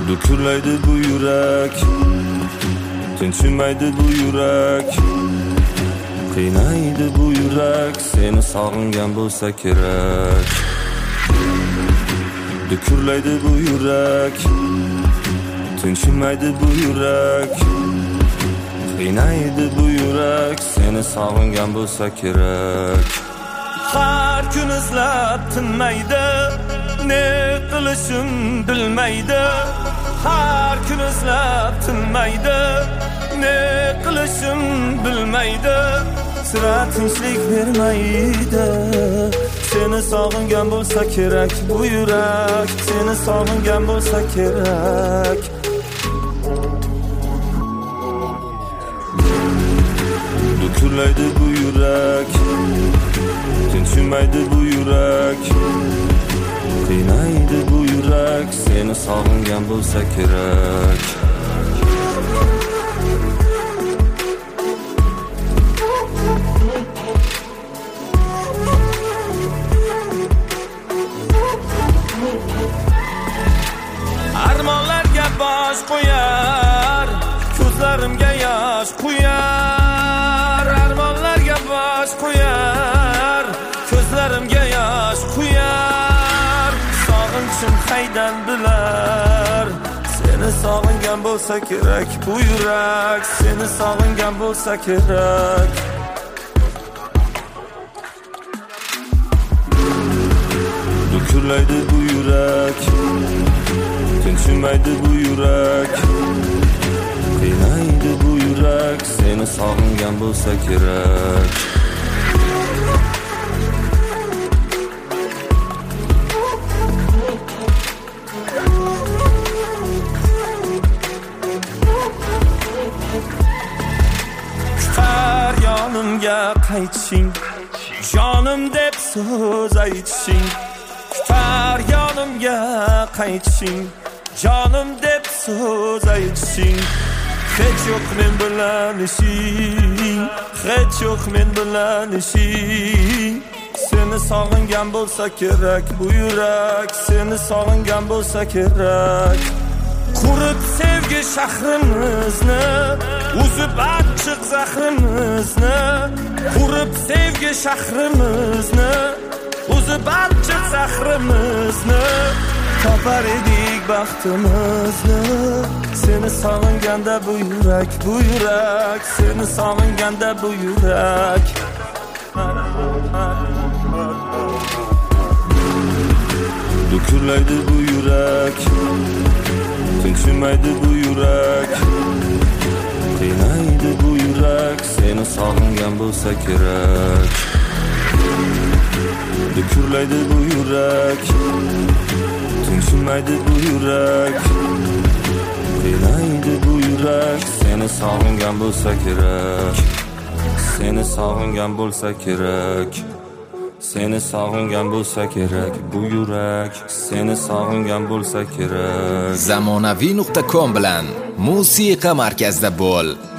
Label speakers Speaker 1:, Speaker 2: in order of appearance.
Speaker 1: Dukurlaydi bu yurak, tinchimaydi bu yurak, qiynaydi bu yurak, seni sog'ingan bo'lsa kerak. Dukurlaydi bu yurak, tinchimaydi bu yurak, qiynaydi bu yurak, seni sog'ingan bo'lsa kerak. Har kun izlab tinmaydi, ne qilishim bilmaydi. Har kun izlab tinmaydi, ne qilishim bilmaydi. Sira tinchlik bermaydi. Seni sog'ingan bo'lsa kerak bu yurak, seni sog'ingan bo'lsa kerak. Dukurlaydi bu yurak, tinchimaydi bu yurak, qiynaydi bu yurak, seni sog'ingan bo'lsa kerak. Armonlarga bosh qo'yar, ko'zlarimga yosh quyar. Armonlarga bosh qo'yar, ko'zlarimga yosh quyar. Sog'inchim qaydan bilar, seni sog'ingan bo'lsa kerak bu yurak, seni sog'ingan bo'lsa kerak. Dukurlaydi bu yurak, tinchimaydi bu yurak, qiynaydi bu yurak, seni sog'ingan bo'lsa kerak. Kutar yonimga qaytishing, jonim deb so'z aytishing. Kutar yonimga qaytishing, jonim deb so'z aytishing. Hech yo'q men bilan ishing, hech yo'q men bilan ishing. Seni sog'ingan bo'lsa kerak bu yurak, seni sog'ingan bo'lsa kerak. Qurib sevgi shahrimizni, uzib achchiq zahrimizni. Qurib sevgi shahrimizni, uzib achchiq zahrimizni. Topar edik baxtimizni. Seni sog'inganda bu yurak, bu yurak, seni sog'inganda bu yurak. Dukurlaydi bu yurak, tinchimaydi bu yurak, qiynaydi bu yurak, seni sog'ingan bo'lsa kerak. Dukurlaydi bu yurak, tinchimaydi bu yurak, qiynaydi bu yurak, seni sog'ingan bo'lsa kerak. Seni sog'ingan bo'lsa kerak, seni sog'ingan bo'lsa kerak bu yurak, seni sog'ingan bo'lsa kerak.
Speaker 2: Zamonaviy.com bilan musiqa markazida bo'l.